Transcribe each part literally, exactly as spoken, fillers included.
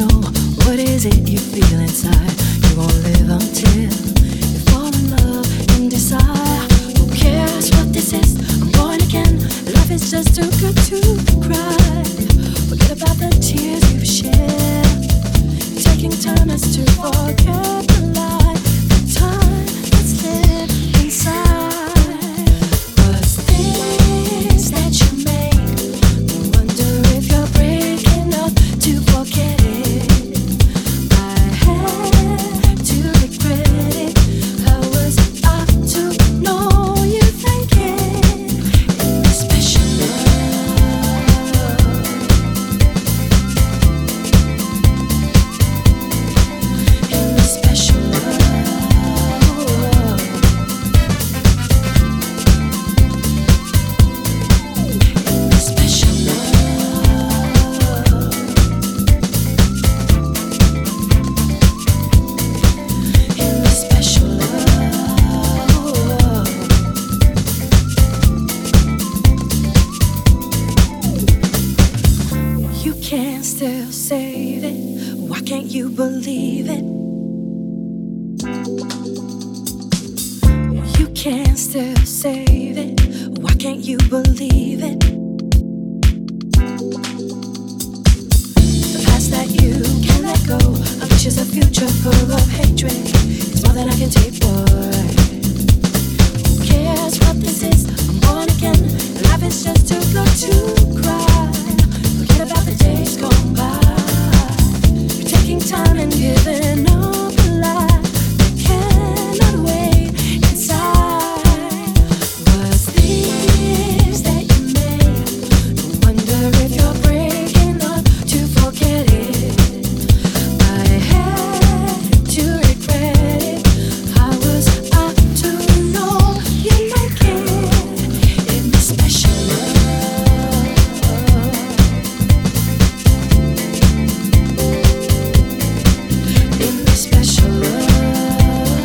know what is it you feel inside. You won't live until you fall in love and desire. Who cares what this is? I'm born again. Life is just too good to cry. Forget about the tears you've shed. Taking time is to forget the lie. The time that's lived inside was things that you made. No wonder if you're breaking up to forget it. I had to regret it. How was I to know you thinking in this special love? In this special love. In this special love. In this special love. You can still save it. Why can't you believe it? You can still save it. Why can't you believe it? The past that you can let go unleashes a future full of hatred. It's more than I can take, boy. Who cares what this is? I'm born again. Life is just too good to cry. Forget about the days gone by. You're taking time and giving up a lie that cannot wait inside. Was this that you made? No wonder if you're breaking up to forget it. I had to regret it. How was I to know you like it in this special love? In this special love.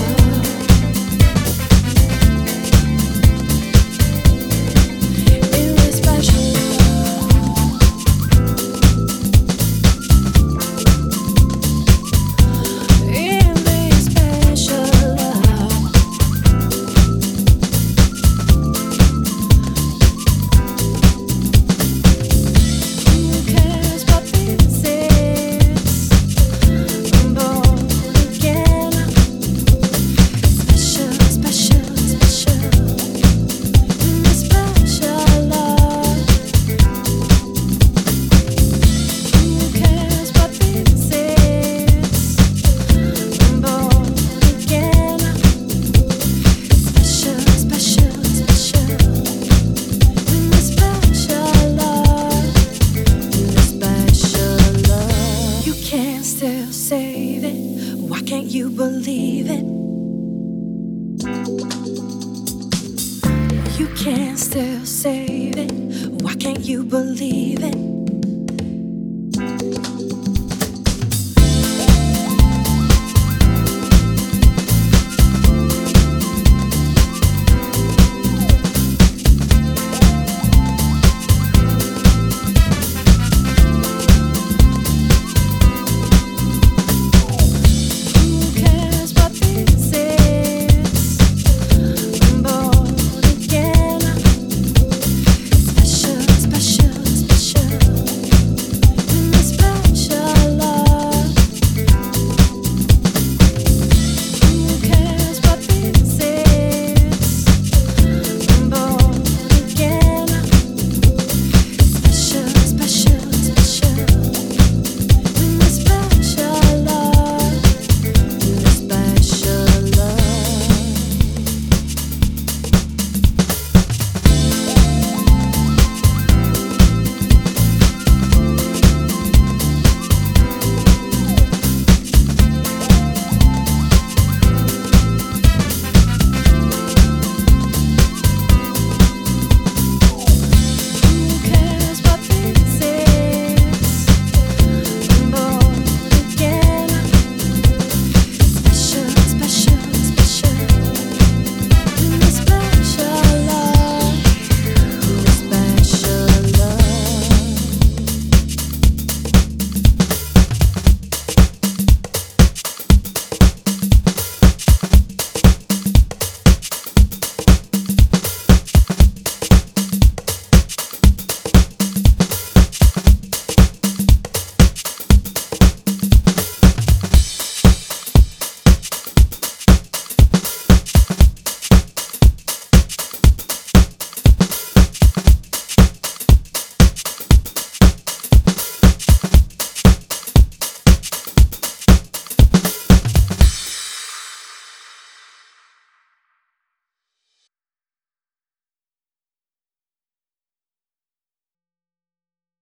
In this special love. In this special love. Who cares what this is? I'm born again. Special, special, special. In this special love. Who cares what this is? I'm born again. Special, special, special. In this special love. In this special love. You can still save it. Why can't you believe it? You can still save it. Why can't you believe it?